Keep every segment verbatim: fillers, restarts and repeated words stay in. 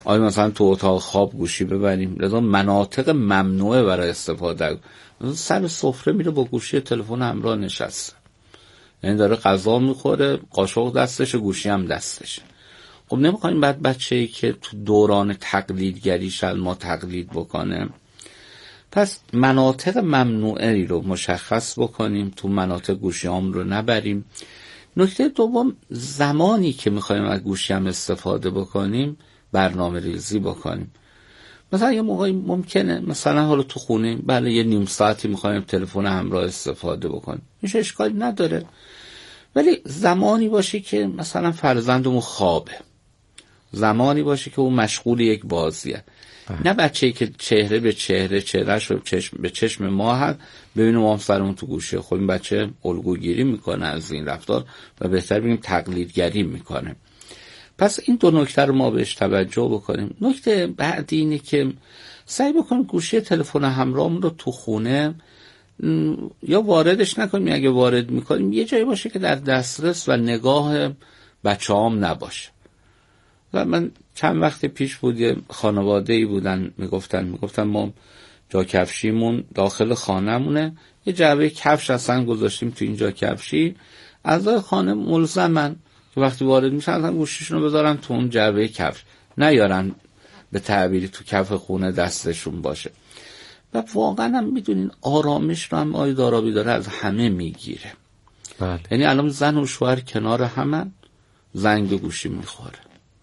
آیا مثلا تو اتاق خواب گوشی ببریم؟ لذا مناطق ممنوعه برای استفاده. سر سفره میره با گوشی تلفن همراه نشسته، یعنی داره غذا میخوره، قاشق دستشه، گوشی هم دستشه. خب نمیخوایم بعد بچه‌ای که تو دوران تقلیدگری شل ما تقلید بکنه. پس مناطق ممنوعه رو مشخص بکنیم، تو مناطق گوشی هم رو نبریم. نکته دوم، زمانی که میخوایم از گوشی هم استفاده بکنیم برنامه ریزی بکنیم. مثلا یه موقعی ممکنه مثلا حالا تو خونه بله یه نیم ساعتی میخوایم تلفن همراه استفاده بکنیم، هیچ اشکالی نداره، ولی زمانی باشه که مثلا فرزندمون خوابه، زمانی باشه که اون مشغول یک بازیه. نه بچه‌ای که چهره به چهره، چهرهش رو چشم به چشم ما هست، ببینیم ما هم سرمون تو گوشه. خب این بچه الگوگیری میکنه از این رفتار و بهتر بگیم تقلیدگری میکنه. پس این دو نکته رو ما بهش توجه بکنیم. نکته بعدی اینه که سعی بکنیم گوشی تلفن همراهمون رو تو خونه یا واردش نکنیم، اگه وارد میکنیم یه جایی باشه که در دسترس و نگاه بچه‌هام نباشه. و من چند وقت پیش بود یه خانواده‌ای بودن میگفتن میگفتن ما جا کفشیمون داخل خانه‌مونه، یه جعبه کفش اصلا گذاشتیم تو این جا کفشی، اعضای خانه ملزمن که وقتی وارد میشن اصلا گوشیشون رو بذارن تو اون جعبه کفش، نیارن به تعبیری تو کف خونه دستشون باشه. و واقعا هم میدونین آرامش رو هم آی دارابی داره از همه میگیره. بله. یعنی الان زن و شوهر کنار همن، زنگ به گوشی میخوره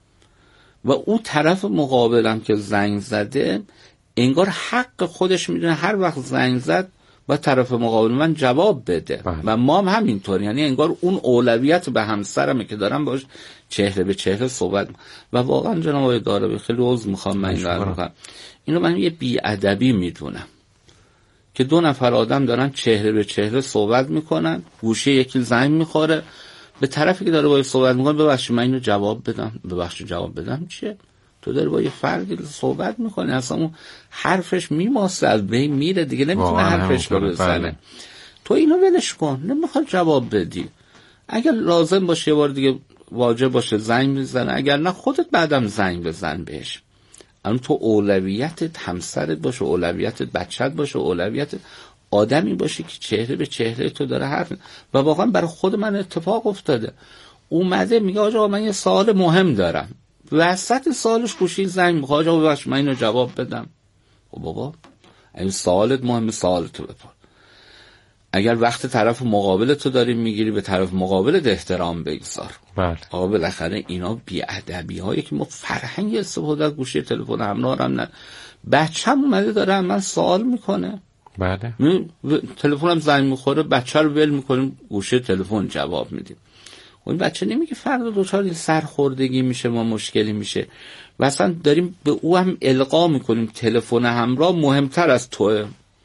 و اون طرف مقابلم که زنگ زده انگار حق خودش میدونه هر وقت زنگ زد و طرف مقابل من جواب بده. بله. و ما هم همینطور، یعنی انگار اون اولویت به همسرمه که دارم باش چهره به چهره صحبت. و واقعا جناب آقای دارابی خیلی عذر میخوام من این رو میگم، اینو من یه بی‌ادبی میدونم که دو نفر آدم دارن چهره به چهره صحبت میکنن، گوشی یکی زنگ میخوره، به طرفی که داره باید صحبت میکنه ببخشید من اینو جواب بدم، ببخشید جواب بدم چیه؟ تو داری با یه فردی صحبت میکنی، اصلا اون حرفش میماسه از بین میره دیگه، نمیتونه حرفش رو بزنه. بله. تو اینو ولش کن، نمیخواد جواب بدی، اگر لازم باشه یه بار دیگه واجب باشه زنگ میزنه، اگر نه خودت بعدم زنگ بزن بهش. الان تو اولویتت همسرت باشه، اولویتت بچت باشه، اولویتت آدمی باشه که چهره به چهره تو داره حرف. و واقعا برای خود من اتفاق افتاده، اومده میگه آقا من یه سوال مهم دارم، وسط سوالش گوشی زنگ میخواد، آقا ببخشید من اینو جواب بدم. خب بابا این سوالت مهمه، سوالتو بپرس. اگر وقت طرف مقابل تو داری میگیری به طرف مقابلت احترام بگذار. بله. آقا بالاخره اینا بی‌ادبی هایی که ما فرهنگ استفاده از گوشی تلفن همراه هم نه. بچه‌م اومده داره من سوال میکنه، بله، تلفنم زنگ میخوره، بچه رو ول میکنیم گوشه تلفن جواب میدیم. اون بچه نمیگه فردا دوچار سرخوردگی میشه ما مشکلی میشه، و اصلا داریم به او هم القا میکنیم تلفن همراه مهمتر از توه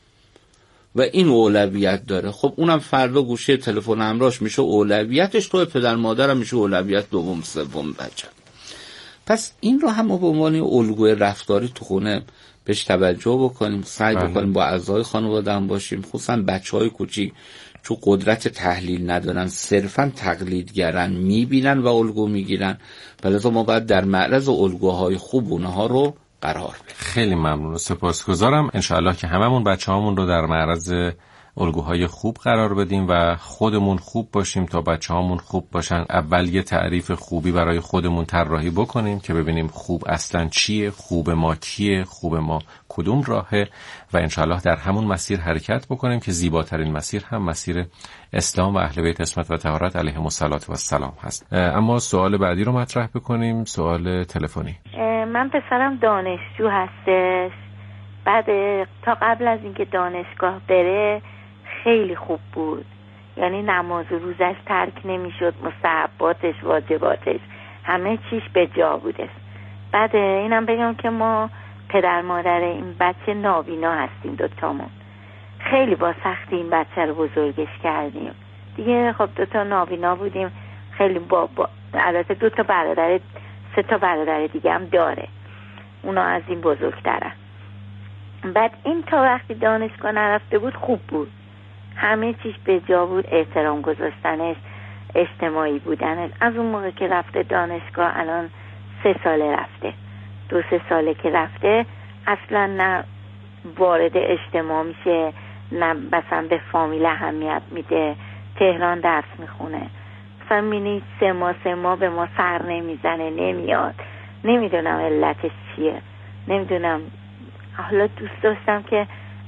و این اولویت داره. خب اونم فردا گوشه تلفن همراهش میشه اولویتش، توی پدر مادرم میشه اولویت دوم سوم بچه. پس این رو هم به عنوان الگوی رفتاری تو خونه بهش توجه بکنیم، سعی بله. بکنیم با اعضای خانواده هم باشیم، خصوصا بچهای کوچیک چون قدرت تحلیل ندارن، صرفا تقلیدگرن، میبینن و الگو میگیرن، ولی ما باید در معرض الگوهای خوب اونها رو قرار بدیم. خیلی ممنون و سپاسگزارم. انشاءالله که هممون بچه‌هامون رو در معرض الگوهای خوب قرار بدیم و خودمون خوب باشیم تا بچه‌هامون خوب باشن. اول یه تعریف خوبی برای خودمون طراحی بکنیم که ببینیم خوب اصلا چیه، خوب ما کیه، خوب ما کدوم راهه، و انشاءالله در همون مسیر حرکت بکنیم که زیباترین مسیر هم مسیر اسلام و اهل بیت عصمت و طهارت علیهم السلام هست. اما سوال بعدی رو مطرح بکنیم، سوال تلفنی. من پسرم دانشجو هستش، بعد تا قبل از اینکه دانشگاه بره خیلی خوب بود، یعنی نماز و روزش ترک نمیشد، مستحباتش واجباتش همه چیش به جا بوده. بعد اینم بگم که ما پدر مادر این بچه نابینا هستیم دوتامون، خیلی با سختی این بچه رو بزرگش کردیم دیگه. خب دوتا نابینا بودیم، خیلی با, با البته دوتا برادر سه تا برادر دیگه هم داره، اونا از این بزرگترن. بعد این تا وقتی دانشگاه نرفته بود خوب بود، همه چیش به جا بود، احترام گذاشتنش، اجتماعی بودنش. از اون موقع که رفته دانشگاه الان سه ساله رفته، دو سه ساله که رفته اصلا نه وارد اجتماع میشه، نه مثلا به فامیل اهمیت میده، تهران درس میخونه، مثلا مینی سه ماه سه ماه به ما سر نمیزنه، نمیاد. نمیدونم علتش چیه، نمیدونم. حالا دوست داشتم که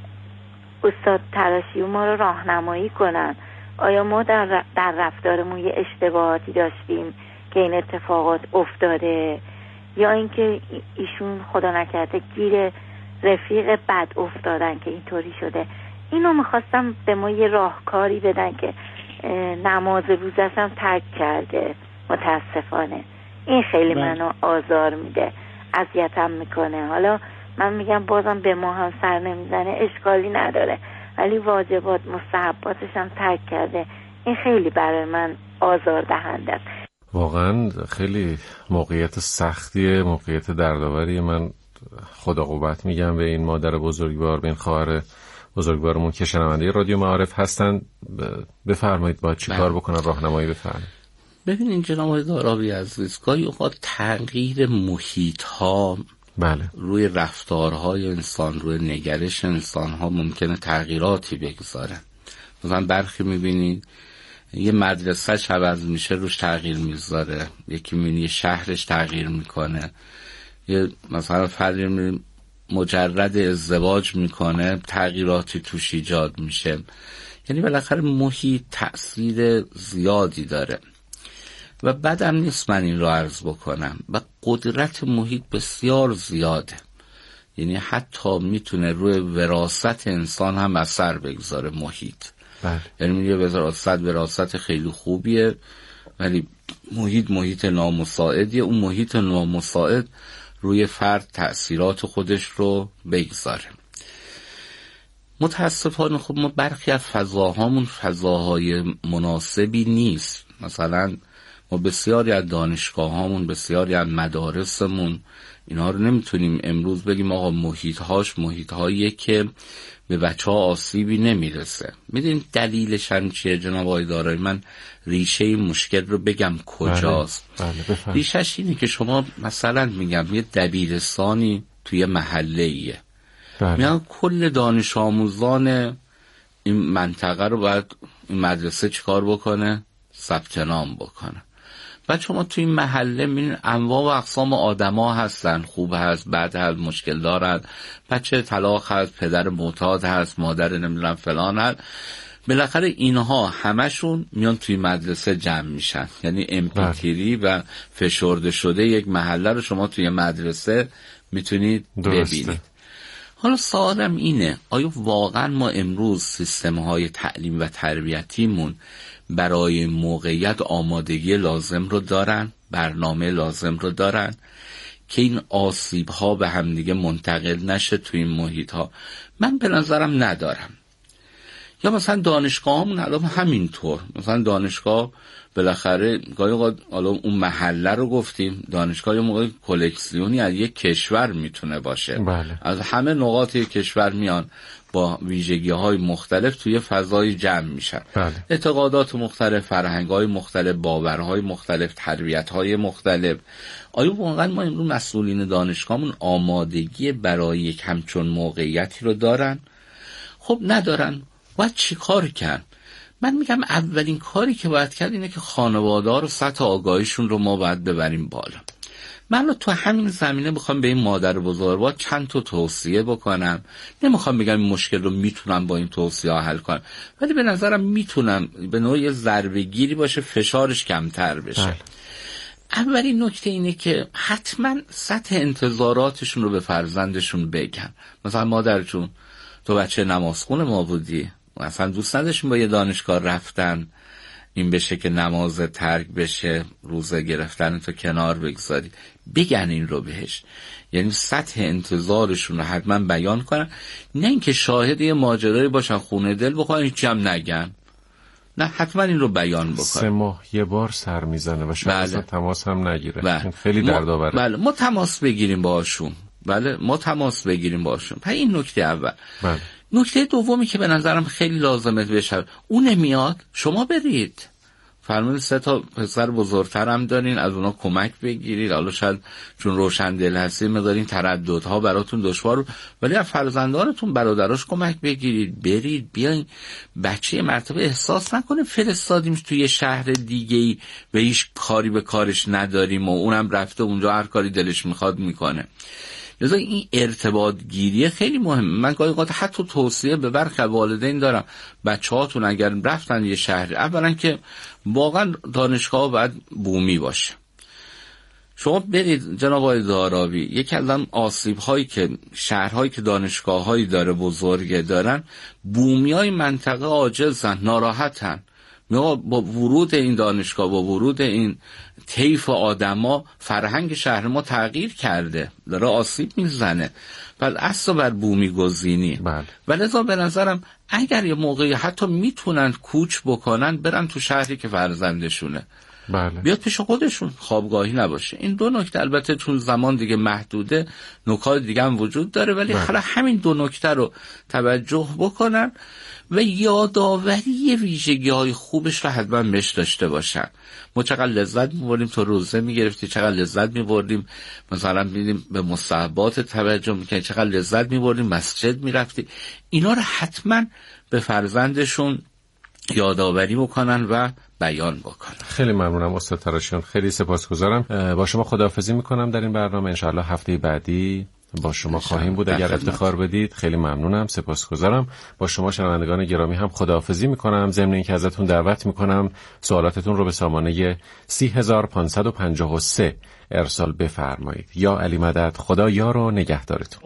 استاد تراشی ما رو راهنمایی کنن. آیا ما در, در رفتارمون یه اشتباهاتی داشتیم که این اتفاقات افتاده، یا اینکه ایشون خدا نکرده گیر رفیق بد افتادن که اینطوری شده؟ اینو میخواستم به ما یه راهکاری بدن که نماز روزش هم ترک کرده متاسفانه. این خیلی منو آزار میده، اذیتم میکنه. حالا من میگم بازم به ما هم سر نمیزنه، اشکالی نداره، ولی واجبات مستحباتش هم ترک کرده. این خیلی برای من آزار دهنده است. واقعا خیلی موقعیت سختیه، موقعیت دردآوریه. من خدا قوت میگم به این مادر بزرگوار، به این خواهر بزرگوارمون که شنونده رادیو معارف هستن. بفرمایید باید چی کار بکنن، راهنمایی بفرمایید. ببینین جناب آقای دارابی عزیز، گاهی اوقات تغییر محیط ها بله. روی رفتارهای انسان، روی نگرش انسان ها ممکنه تغییراتی بگذاره. مثلا برخی میبینید یه مدرسه‌ش عوض میشه، روش تغییر میذاره. یکی میبینی شهرش تغییر میکنه. یه مثلا فردی مجرد ازدواج میکنه، تغییراتی توش ایجاد میشه. یعنی بالاخره محیط تأثیر زیادی داره و بدم نیست من این رو عرض بکنم. و قدرت محیط بسیار زیاده، یعنی حتی میتونه روی وراثت انسان هم اثر بگذاره محیط. بله. یعنی یه وراثت وراثت خیلی خوبیه، ولی محیط محیط نامساعدیه. اون محیط نامساعد روی فرد تأثیرات خودش رو بگذاره. متاسفانه خب ما برخی از فضاهامون فضاهای مناسبی نیست. مثلا ما بسیاری از دانشگاهامون، بسیاری از مدارسمون، اینا رو نمیتونیم امروز بگیم آقا محیطهاش محیطهاییه که به بچه ها آسیبی نمیرسه. میدونیم دلیلش هم چیه جناب آقای دارایی؟ من ریشه این مشکل رو بگم کجاست. بله. بله ریشهش اینه که شما مثلا میگم یه دبیرستانی توی محله ایه، بله. میگن کل دانش آموزان این منطقه رو باید این مدرسه چیکار بکنه؟ ثبت نام بکنه. بعد شما توی این محله میبینید انواع و اقسام آدما هستن، خوب هست، بد هست، مشکل دارد، بچه طلاق هست، پدر معتاد هست، مادر نمیدونم فلان هست. بالاخره اینها همشون میان توی مدرسه جمع میشن. یعنی امپیتری و فشرده شده یک محله رو شما توی مدرسه میتونید ببینید. حالا سوالم اینه، آیا واقعا ما امروز سیستم‌های تعلیم و تربیتیمون برای موقعیت آمادگی لازم رو دارن، برنامه لازم رو دارن که این آسیب‌ها به همدیگه منتقل نشه توی این محیط‌ها؟ من به نظرم ندارم. یا مثلا دانشگاهامون الان همینطور، مثلا دانشگاه بالاخره گاهی اوقات حالا اون محله رو گفتیم، دانشگاه یه موقع کلکسیونی از یک کشور میتونه باشه. بله. از همه نقاط کشور میان با ویژگی‌های مختلف توی فضای جمع میشن. بله. اعتقادات مختلف، فرهنگ‌های مختلف، باورهای مختلف، تربیت‌های مختلف. آیا واقعا ما امروز مسئولین دانشگاهمون آمادگی برای یک همچون موقعیتی رو دارن؟ خب ندارن. باید چی کار کرد؟ من میگم اولین کاری که باید کرد اینه که خانواده‌ها رو سطح آگاهیشون رو ما باید ببریم بالا. من تو همین زمینه میخوام به این مادر بزرگوار چند تا توصیه بکنم. نمیخوام بگم این مشکل رو میتونم با این توصیه ها حل کنم، ولی به نظرم میتونم به نوعی ضربه گیری باشه، فشارش کمتر بشه. بله. اولین نکته اینه که حتما سطح انتظاراتشون رو به فرزندشون بگن. مثلا مادر جون تو بچه نمازخون ما بودی، مثلا دوست نداشتیم با یه دانشگاه رفتن این بشه که نماز ترک بشه، روزه گرفتن تو کنار بگذاری. بگن این رو بهش، یعنی سطح انتظارشون رو حتما بیان کنن، نه اینکه شاهد یه ماجرایی باشن خونه دل بخوان هیچی هم نگن. نه، حتما این رو بیان بکن. سه ماه یه بار سر میزنه و شاید اصلا تماس هم نگیره. بله. خیلی دردآوره. بله، ما تماس بگیریم باهاشون. بله، ما تماس بگیریم باهاشون. پس این نکته اول. بله. نکته دومی که به نظرم خیلی لازمه بشه، اون نمیاد شما برید. فرمودید سه تا پسر بزرگتر هم دارین، از اونا کمک بگیرید. حالا شاید چون روشن دل هستید مقدارین ترددها براتون دشوار، ولی از فرزندانتون برادراش کمک بگیرید، برید بیاین. بچه مرتبه احساس نکنه فرستادیمش توی شهر دیگه‌ای و هیچ کاری به کارش نداریم و اونم رفته اونجا هر کاری دلش میخواد میکنه. لذا این ارتباط گیری خیلی مهمه. من گاهی اوقات حتی توصیه به برخی والدین دارم، بچه‌هاتون اگر رفتن یه شهر، اولا که واقعا دانشگاه باید بومی باشه. شما برید جناب آقای داراوی، یکی از اون آسیب‌هایی که شهرهایی که دانشگاه‌هایی داره بزرگه دارن، بومیای منطقه عاجزن، ناراحتن. با ورود این دانشگاه، با ورود این طیف آدما، فرهنگ شهر ما تغییر کرده، داره آسیب میزنه. بعد اصلا بر بومی گزینی. بله. ولذا به نظرم اگر یه موقعی حتی میتونن کوچ بکنن، برن تو شهری که فرزندشونه. بله. بیاد پیش خودشون، خوابگاهی نباشه. این دو نکته، البته چون زمان دیگه محدوده نکات دیگه هم وجود داره، ولی بله. حالا همین دو نکته رو توجه بکنن و یادآوری ویژگی‌های خوبش رو حتما بهش داشته باشن. ما چقدر لذت می‌بردیم تو روزه می‌گرفتی، چقدر لذت می‌بردیم مثلا می‌بینیم به مستحبات توجه می‌کنی، چقدر لذت می‌بردیم مسجد می‌رفتی. اینا رو حتما به فرزندشون یادآوری بکنن و بیان بکنن. خیلی ممنونم استاد تراشیان، خیلی سپاسگزارم. با شما خداحافظی می‌کنم در این برنامه. انشالله هفته بعدی با شما خواهیم بود اگر افتخار بدید. خیلی ممنونم، سپاسگزارم. با شما شنوندگان گرامی هم خداحافظی میکنم، ضمن اینکه ازتون دعوت میکنم سوالاتتون رو به سامانه سی هزار پانصد و پنجاه و سه ارسال بفرمایید. یا علی مدد، خدا یار و نگهدارتون.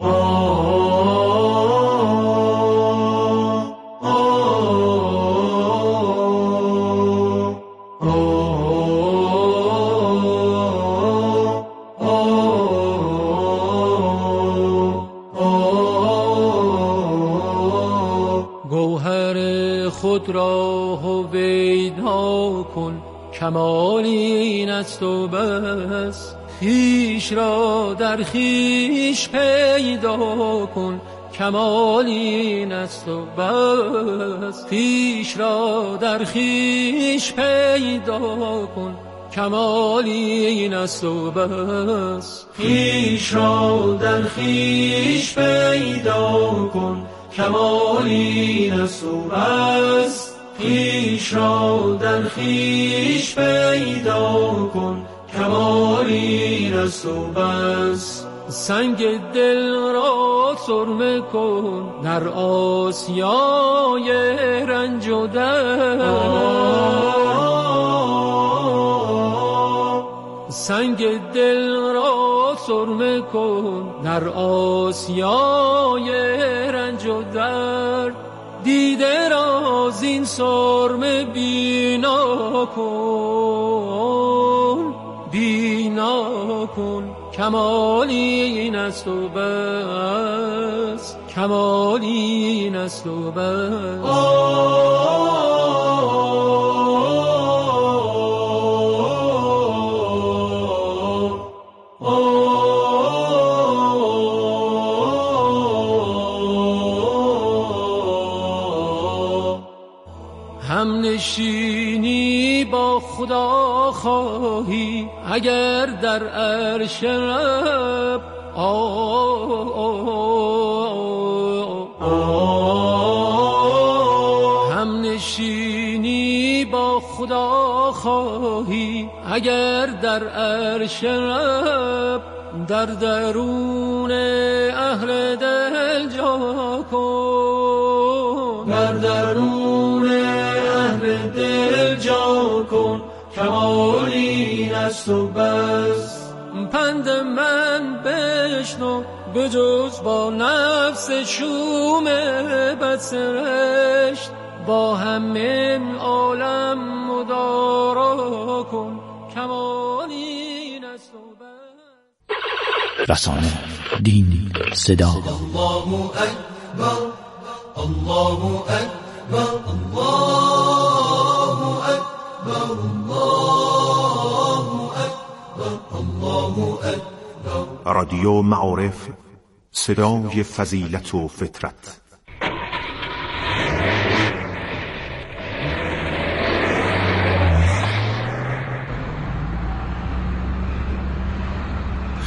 خود را هویدا کن، کمال این است و بس. خویش را در خویش پیدا کن، کمال این است و بس. خویش را در خویش پیدا کن، کمال این است و بس. خویش را در خویش پیدا کن، کمال این است و بس. خویش را در خویش پیدا کن، کمال این است و بس. سنگ دل را سرمه کن در آسیای رنج و درد. سنگ دل را سرمه کن در آسیای رنج و درد. دیده را زین سرمه بینا کن، بینا کن، کمالی این است و بس، کمالی این است و بس. هم نشینی با خدا خواهی اگر در عرش رب، هم نشینی با خدا خواهی اگر در عرش رب. در درون اهل دل جا کن، در درون اهل دل جا کن، کمال این است و بس. پند من بشنو بجز با نفس شوم بدسرشت، با همه عالم مدارا کن، کمال این است و بس. رسانه، دین، صدا. الله اکبر، الله اکبر، الله اکبر، الله اکبر، الله اکبر. رادیو معارف، صدای فضیلت و فطرت.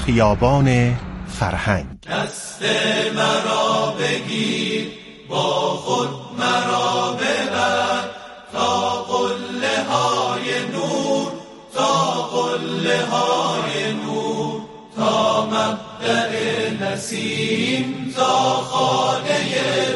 خیابان فرهنگ. دست مرا بگیر با خود مرا ببر تا قله های نور، تا قله های نور، تا مبدأ نسیم، تا خانه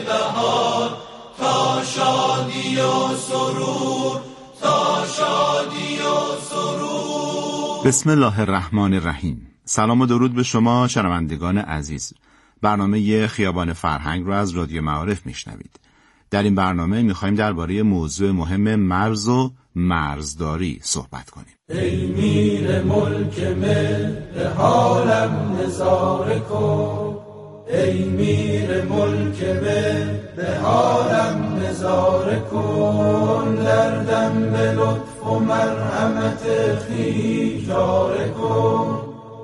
بهار، تا شادی و سرور، تا شادی و سرور. بسم الله الرحمن الرحیم. سلام و درود به شما شنوندگان عزیز. برنامه خیابان فرهنگ رو از رادیو معارف میشنوید. در این برنامه میخوایم درباره موضوع مهم مرز و مرزداری صحبت کنیم. ای میر ملک مهر حالم نظاره کن، ای میر ملک مهر حالم نظاره کن، دردم به لطف و مرحمت خویش جاره کن،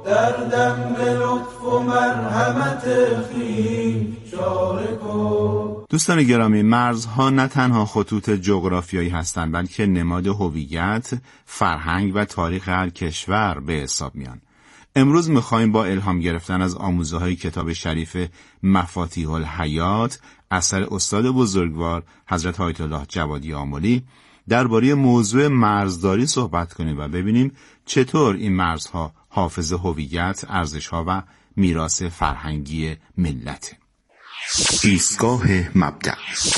دردم به لطف و مرحمت خویش جاره کن. دوستان گرامی، مرزها نه تنها خطوط جغرافیایی هستند بلکه نماد هویت، فرهنگ و تاریخ هر کشور به حساب میان. امروز میخوایم با الهام گرفتن از آموزه‌های کتاب شریف مفاتیح الحیات اثر استاد بزرگوار حضرت آیت الله جوادی آملی درباره موضوع مرزداری صحبت کنیم و ببینیم چطور این مرزها حافظ هویت، ارزش‌ها و میراث فرهنگی ملت. ایستگاه مبدأ.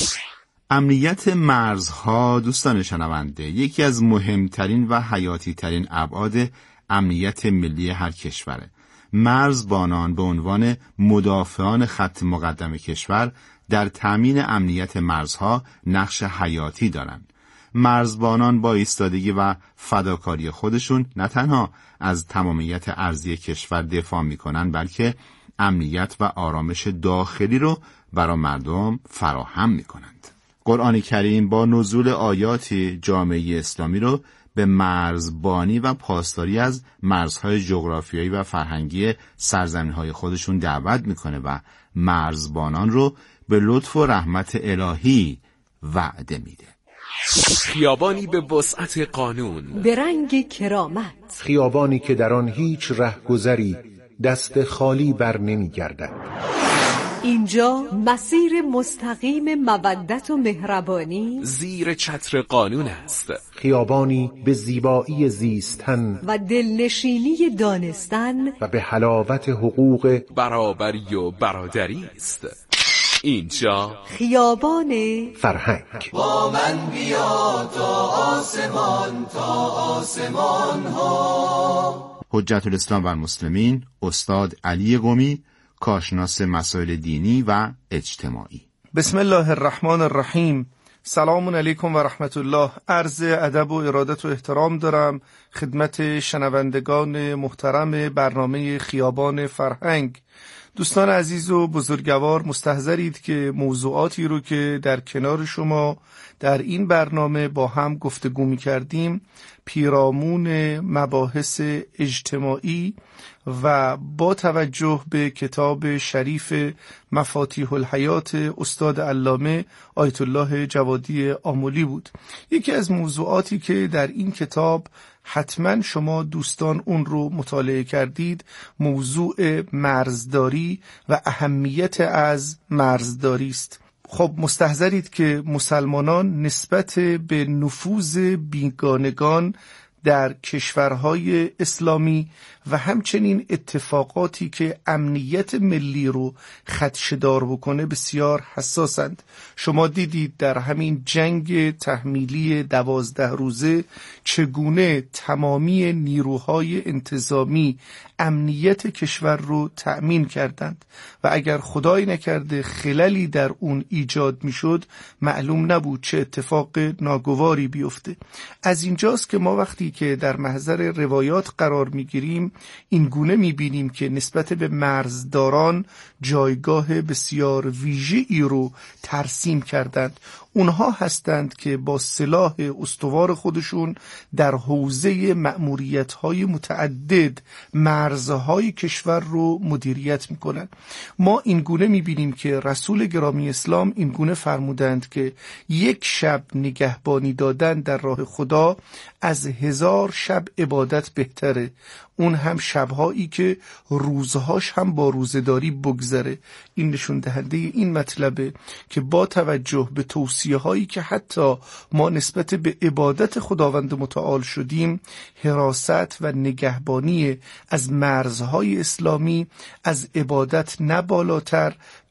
امنیت مرزها دوستان شنونده یکی از مهمترین و حیاتی ترین ابعاد امنیت ملی هر کشوره. مرزبانان به عنوان مدافعان خط مقدم کشور در تامین امنیت مرزها نقش حیاتی دارند. مرزبانان با ایستادگی و فداکاری خودشون نه تنها از تمامیت ارضی کشور دفاع میکنن بلکه امنیت و آرامش داخلی رو برای مردم فراهم میکنند. قرآن کریم با نزول آیاتی جامعه اسلامی رو به مرزبانی و پاسداری از مرزهای جغرافیایی و فرهنگی سرزمین‌های خودشون دعوت میکنه و مرزبانان رو به لطف و رحمت الهی وعده میده. خیابانی به وسعت قانون، به رنگ کرامت، خیابانی که در آن هیچ رهگذری دست خالی بر نمی گردد. اینجا مسیر مستقیم مودت و مهربانی زیر چتر قانون است. خیابانی به زیبایی زیستن و دلنشینی دانستن و به حلاوت حقوق برابری و برادری است. اینجا خیابان فرهنگ. با من بیا تا آسمان تا آسمان ها. حجت الاسلام و المسلمین استاد علی قمی، کارشناس مسائل دینی و اجتماعی. بسم الله الرحمن الرحیم. سلام علیکم و رحمت الله. عرض ادب و ارادت و احترام دارم خدمت شنوندگان محترم برنامه خیابان فرهنگ. دوستان عزیز و بزرگوار، مستحضرید که موضوعاتی رو که در کنار شما در این برنامه با هم گفتگو می کردیم پیرامون مباحث اجتماعی و با توجه به کتاب شریف مفاتیح الحیات استاد علامه آیت الله جوادی آملی بود. یکی از موضوعاتی که در این کتاب حتما شما دوستان اون رو مطالعه کردید موضوع مرزداری و اهمیت از مرزداری است. خب مستحضرید که مسلمانان نسبت به نفوذ بیگانگان در کشورهای اسلامی و همچنین اتفاقاتی که امنیت ملی رو خدشه‌دار بکنه بسیار حساسند. شما دیدید در همین جنگ تحمیلی دوازده روزه چگونه تمامی نیروهای انتظامی امنیت کشور رو تأمین کردند و اگر خدای نکرده خللی در اون ایجاد میشد معلوم نبود چه اتفاق ناگواری بیفته. از اینجاست که ما وقتی که در محضر روایات قرار میگیریم این گونه میبینیم که نسبت به مرزداران جایگاه بسیار ویژه‌ای رو ترسیم کردند. اونها هستند که با سلاح استوار خودشون در حوزه مأموریت‌های متعدد مرزهای کشور رو مدیریت میکنن. ما این گونه میبینیم که رسول گرامی اسلام این گونه فرمودند که یک شب نگهبانی دادن در راه خدا از هزار شب عبادت بهتره، اون هم شبهایی که روزهاش هم با روزداری بگذره. این نشون دهنده این مطلبه که با توجه به توصیه هایی که حتی ما نسبت به عبادت خداوند متعال شدیم، حراست و نگهبانی از مرزهای اسلامی از عبادت نه بالاتر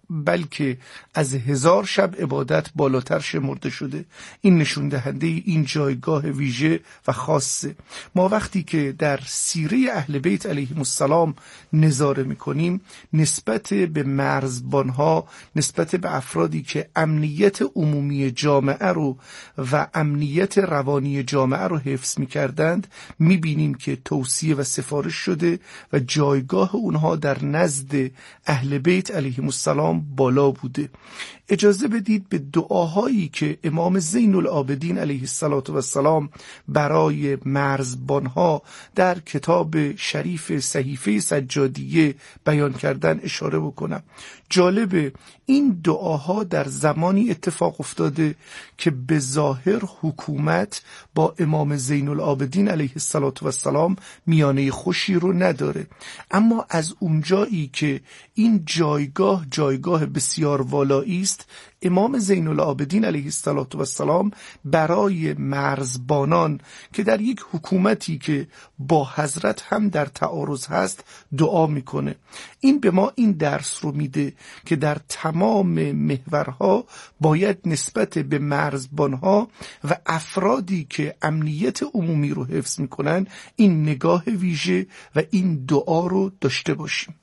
بلکه از هزار شب عبادت بالاتر شمرده شده. این نشون دهنده این جایگاه ویژه و خاصه. ما وقتی که در سیره اهل بیت علیهم السلام نظاره میکنیم، نسبت به مرزبانها، نسبت به افرادی که امنیت عمومی جامعه رو و امنیت روانی جامعه رو حفظ میکردند، میبینیم که توصیه و سفارش شده و جایگاه اونها در نزد اهل بیت علیهم السلام بالا بوده. اجازه بدید به دعاهایی که امام زین العابدین علیه السلام برای مرزبانها در کتاب شریف صحیفه سجادیه بیان کردن اشاره بکنم. جالبه این دعاها در زمانی اتفاق افتاده که به ظاهر حکومت با امام زین العابدین علیه السلام میانه خوشی رو نداره، اما از اونجایی که این جایگاه جایگاه بسیار والایی است، امام زین العابدین علیه السلام برای مرزبانان که در یک حکومتی که با حضرت هم در تعارض هست دعا میکنه. این به ما این درس رو میده که در تمام محورها باید نسبت به مرزبانها و افرادی که امنیت عمومی رو حفظ میکنن این نگاه ویژه و این دعا رو داشته باشیم.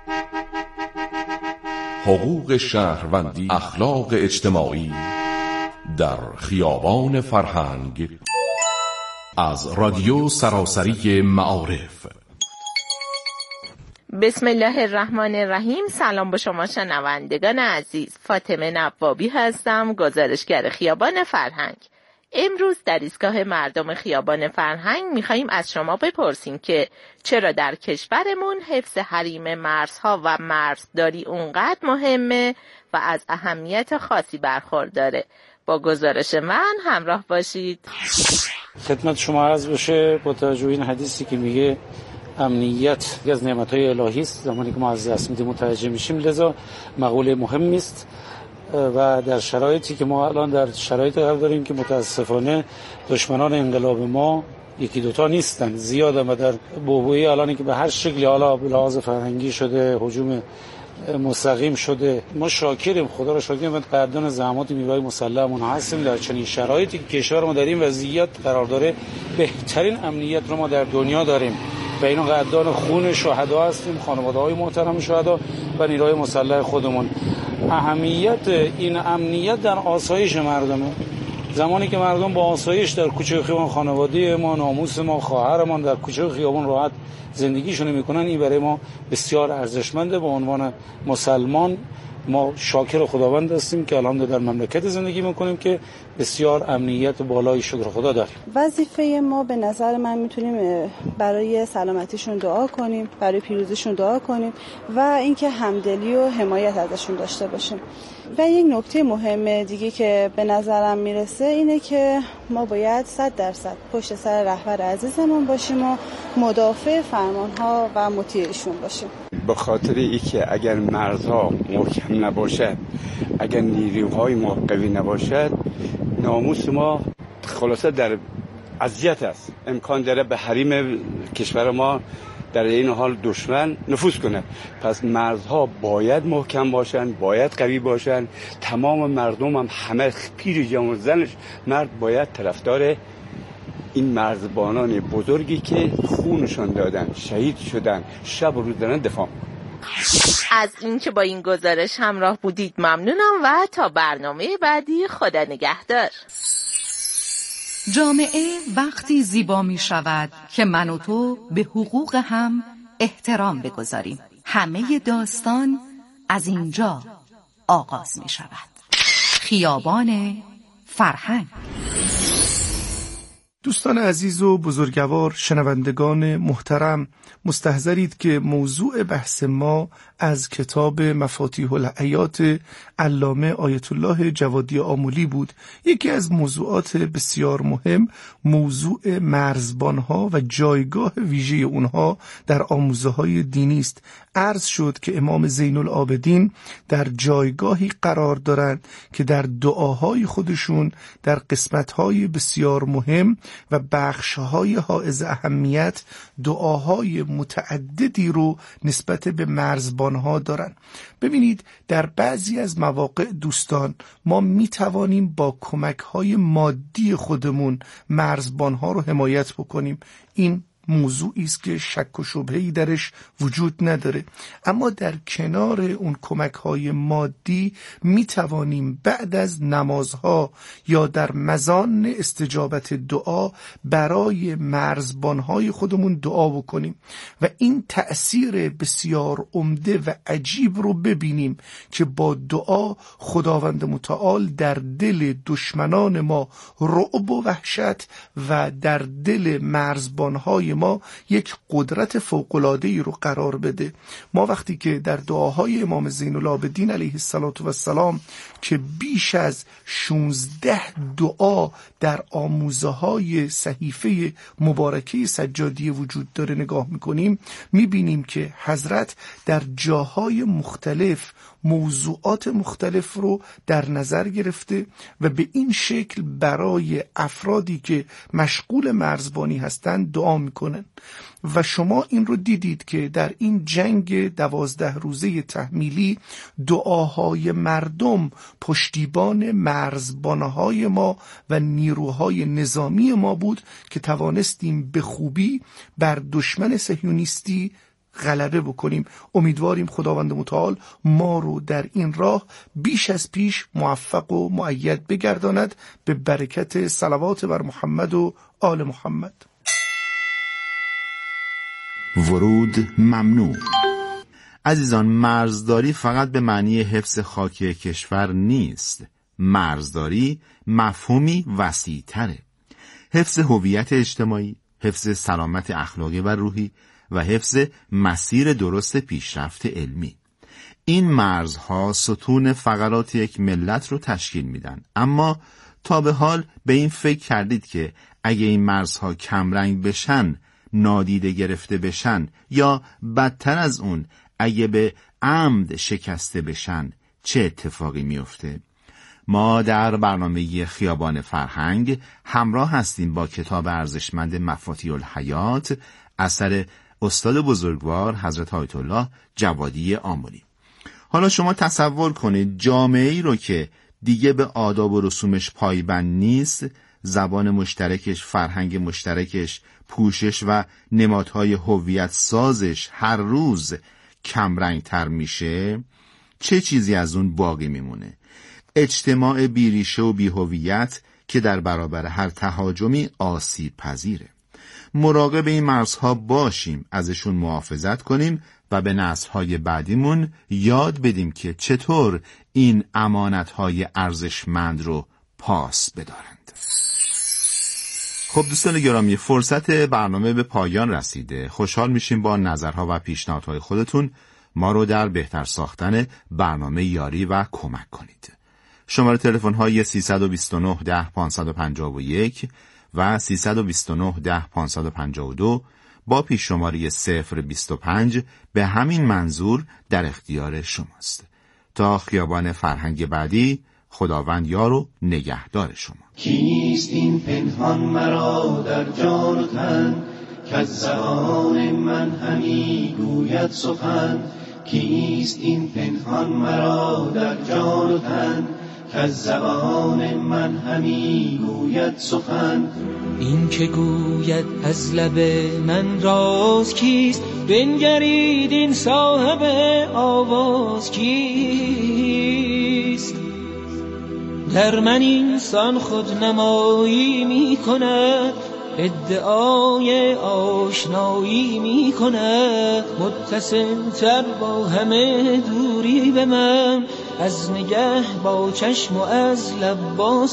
حقوق شهروندی، اخلاق اجتماعی در خیابان فرهنگ از رادیو سراسری معارف. بسم الله الرحمن الرحیم. سلام به شما شنوندگان عزیز، فاطمه نوابی هستم، گزارشگر خیابان فرهنگ. امروز در ایستگاه مردم خیابان فرهنگ میخواییم از شما بپرسیم که چرا در کشورمون حفظ حریم مرزها و مرزداری اونقدر مهمه و از اهمیت خاصی برخورداره. با گزارش من همراه باشید. خدمت شما عرض بشه با توجه این حدیثی که میگه امنیت از نعمت‌های الهی است، زمانی که ما از دست میدیم متوجه میشیم، لذا مقوله مهمی است و در شرایطی که ما الان در شرایط قرار داریم که متاسفانه دشمنان انقلاب ما یکی دوتا نیستن، زیادن و در بوبویی الانی که به هر شکلی، حالا به لحاظ فرهنگی شده، هجوم مستقیم شده، ما شاکریم، خدا را شاکریم و قدردان زحمات نیروهای مسلحمون هستیم. در چنین شرایطی که کشور ما در این وضعیت قرار داره، بهترین امنیت رو ما در دنیا داریم و اینو قدردان خون شهدا هستیم، خانواده‌های محترم شهدا و نیروهای مسلح خودمون. اهمیت این امنیت در آسایش مردمه. زمانی که مردم با آسایش در کوچه و خیابان، خانواده ما، ناموس ما، خواهرمان در کوچه و خیابان راحت زندگیشون میکنن، این برای ما بسیار ارزشمنده. به عنوان مسلمان ما شاکر خداوند هستیم که الان در مملکت زندگی میکنیم که بسیار امنیت بالای شکر خدا داریم. وظیفه ما به نظر من میتونیم برای سلامتیشون دعا کنیم، برای پیروزیشون دعا کنیم و اینکه همدلی و حمایت ازشون داشته باشیم. و یک نکته مهم دیگه که به نظرم میرسه اینه که ما باید صد درصد پشت سر رهبر عزیزمون باشیم و مدافع فرمانها و مطیعشون باشیم. به خاطر اینکه اگر مرزها محکم نباشد، اگر نیروهای ما قوی نباشد، ناموس ما خلاصه در اذیت است. امکان داره به حریم کشور ما در این حال دشمن نفوذ کنه. پس مرزها باید محکم باشن، باید قوی باشن. تمام مردم هم، همه پیر جوان و زنش، مرد باید طرفدار این مرزبانان بزرگی که خونشان دادن، شهید شدن، شب و روز دارن دفاع. از این که با این گزارش همراه بودید ممنونم و تا برنامه بعدی خدا نگهدار. جامعه وقتی زیبا می شود که من و تو به حقوق هم احترام بگذاریم. همه داستان از اینجا آغاز می شود. خیابان فرهنگ. دوستان عزیز و بزرگوار، شنوندگان محترم، مستحضرید که موضوع بحث ما از کتاب مفاتیح الحیات علامه آیت الله جوادی آملی بود. یکی از موضوعات بسیار مهم موضوع مرزبانها و جایگاه ویژه اونها در آموزه‌های دینی است. عرض شد که امام زین العابدین در جایگاهی قرار دارند که در دعاهای خودشون در قسمت‌های بسیار مهم و بخش‌های حائز اهمیت دعاهای متعددی رو نسبت به مرزبانها دارن. ببینید در بعضی از مواقع دوستان ما میتوانیم با کمک‌های مادی خودمون مرزبانها رو حمایت بکنیم. این موضوعی است که شک و شبهه‌ای درش وجود نداره، اما در کنار اون کمک‌های مادی می توانیم بعد از نمازها یا در مزان استجابت دعا برای مرزبانهای خودمون دعا بکنیم و این تأثیر بسیار عمده و عجیب رو ببینیم که با دعا خداوند متعال در دل دشمنان ما رعب و وحشت و در دل مرزبانهای ما یک قدرت فوق‌العاده‌ای رو قرار بده. ما وقتی که در دعاهای امام زین العابدین علیه السلام که بیش از شانزده دعا در آموزه‌های صحیفه مبارکه سجادی وجود داره نگاه می‌کنیم، می‌بینیم که حضرت در جاهای مختلف موضوعات مختلف رو در نظر گرفته و به این شکل برای افرادی که مشغول مرزبانی هستند دعا میکنن. و شما این رو دیدید که در این جنگ دوازده روزه تحمیلی دعاهای مردم پشتیبان مرزبانهای ما و نیروهای نظامی ما بود که توانستیم به خوبی بر دشمن صهیونیستی غلبه بکنیم. امیدواریم خداوند متعال ما رو در این راه بیش از پیش موفق و مؤید بگرداند به برکت صلوات بر محمد و آل محمد. ورود ممنوع. عزیزان، مرزداری فقط به معنی حفظ خاکی کشور نیست. مرزداری مفهومی وسیع تره. حفظ هویت اجتماعی، حفظ سلامت اخلاقی و روحی و حفظ مسیر درست پیشرفت علمی. این مرزها ستون فقرات یک ملت رو تشکیل میدن. اما تا به حال به این فکر کردید که اگه این مرزها کمرنگ بشن، نادیده گرفته بشن یا بدتر از اون اگه به عمد شکسته بشن چه اتفاقی میفته؟ ما در برنامه خیابان فرهنگ همراه هستیم با کتاب ارزشمند مفاتیح الحیات اثر استاد بزرگوار حضرت آیت الله جوادی آملی. حالا شما تصور کنید جامعه‌ای رو که دیگه به آداب و رسومش پایبند نیست، زبان مشترکش، فرهنگ مشترکش، پوشش و نمادهای هویت سازش هر روز کمرنگ تر میشه، چه چیزی از اون باقی میمونه؟ اجتماع بیریشه و بی‌هویت که در برابر هر تهاجمی آسیب پذیره. مراقب این مرزها باشیم، ازشون محافظت کنیم و به نسل‌های بعدیمون یاد بدیم که چطور این امانت‌های ارزشمند رو پاس بدارند. خب دوستان گرامی، فرصت برنامه به پایان رسیده. خوشحال میشیم با نظرها و پیشنهادهای خودتون ما رو در بهتر ساختن برنامه یاری و کمک کنید. شماره تلفن های سیصد و بیست و نه ده پانصد و پنجاه و یک و سیصد و بیست و نه ده پانصد و پنجاه و دو با پیش شماره صفر بیست و پنج به همین منظور در اختیار شماست. تا خیابان فرهنگ بعدی، خداوند یار و نگهدار شما. کیست این پنهان مرا در جان و تن، که از زبان من همی گوید سخن؟ کیست این پنهان مرا در جان و تن، که از زبان من همی گوید سخن؟ این که گوید از لب من راز کیست؟ بنگرید این صاحب آواز کیست؟ در من اینسان خود نمایی می کند، ادعای آشنایی می کند. متصل تر با همه دوری به من، از نگه با چشم و از لب با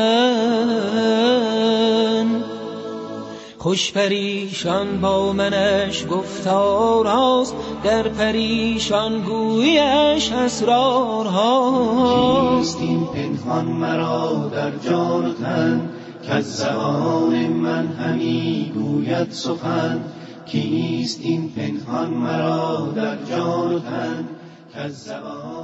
سخن. خوش پریشان با منش گفتاراست، در پریشان گویش اسرارهاست. کیست این پنهان مرا در جان و تن، که از زبان من همی گوید سخن. کیست این پنهان مرا در جان و تن، که از زبان